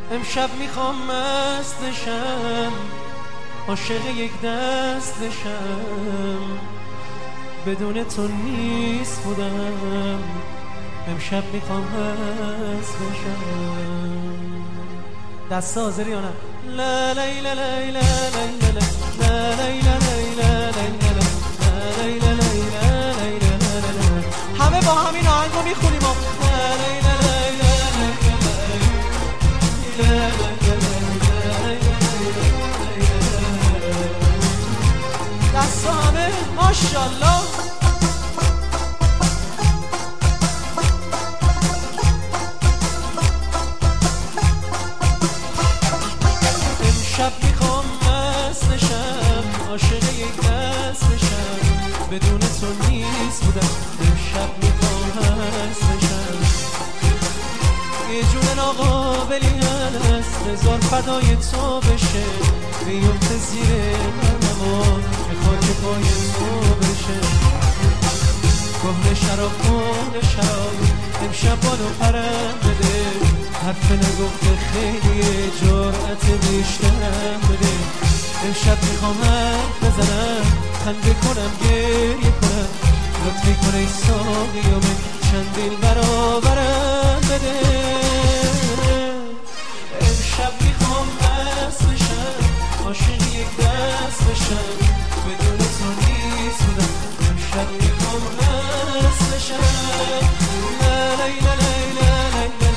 امشب میخوام مست نشم، عاشق یک دست نشم، بدون تو نیست بودم. امشب میخوام مست نشم. دست حاضری یا نه؟ لا لا لا لا لا لا لا لا لا. همه با همین آهنگو میخونیم. دست همه ماشاءالله. امشب میخوام مست نشم، عاشق یک دست نشم، بدون تو نیست بودم. امشب میخوام مست نشم. یه جون ناقابلی هست، بذار فدای تو بشه، بیفته زیر قدمات، به خاک پای تو بشه. کهنه شراب کهنه شراب، امشب بالو پرم بده، حرف نگفته خیلی جرأت بیشترم بده. امشب میخوام حرف بزنم، خنده کنم گریه کنم، لطفی کن ای ساقی و من چندین برابرم بده. امشب میخوام مست بشم، عاشق یک دست بشم، بدون تو نیست بودم. امشب میخوام مست بشم. لا لا لا لا لا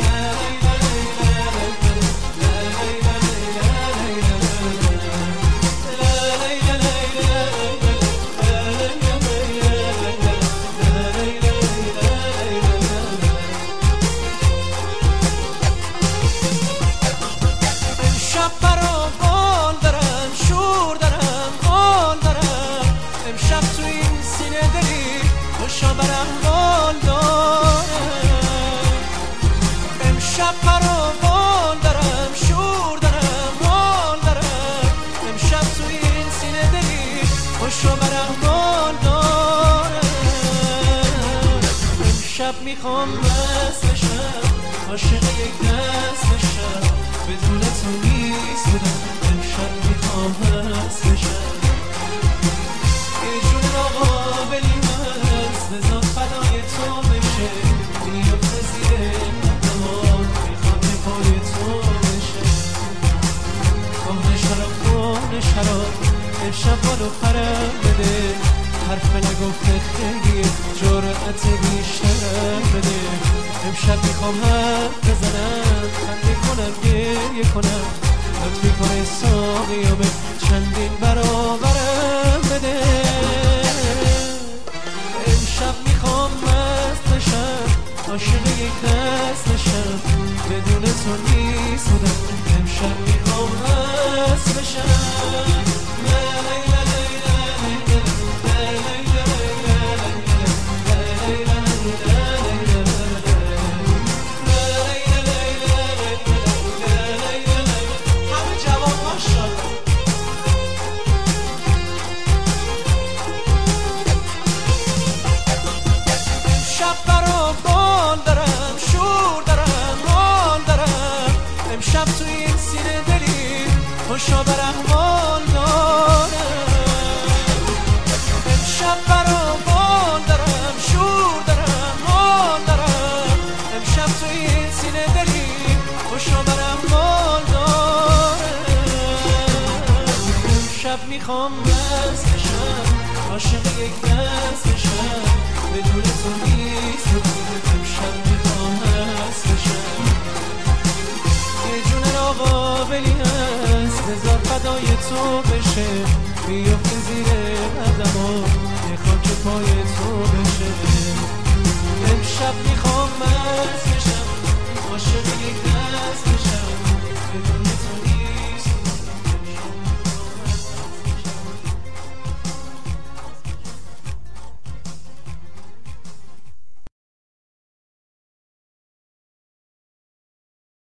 میخوام مست بشم، عاشق یک دست بشم، بدون تو نیست بودم. امشب میخوام مست بشم. یه جون ناقابلی هست، بذار فدای تو بشه، بیفته زیر قدمات، میخوام که پای تو بشه. کهنه شراب کهنه شراب، امشب بالو پرم بده، حرف نگفته خیلی جرأت بیشترم بده. امشب میخوام حرف بزنم، خنده کنم گریه کنم، لطفی کن ساقی و به چندین برابرم بده. امشب میخوام مست بشم، عاشق یک دست نشم، بدون تو نیست بودم. امشب میخوام مست بشم. امشب تو این سینه دلی خوشا بر احوال دارم. امشب برام بال دارم، شور دارم، حال دارم. امشب تو این سینه دلی خوشا بر احوال دارم. امشب میخوام مست بشم، عاشق یک دست بشم، بدون تو نیست بودم. امشب میخوام مست بشم. یه جون ناقابلی هست، بذار فدای تو بشه، بیفته زیر قدمات، میخوام که پای تو بشه. امشب میخوام مست بشم، عاشق یک دست بشم.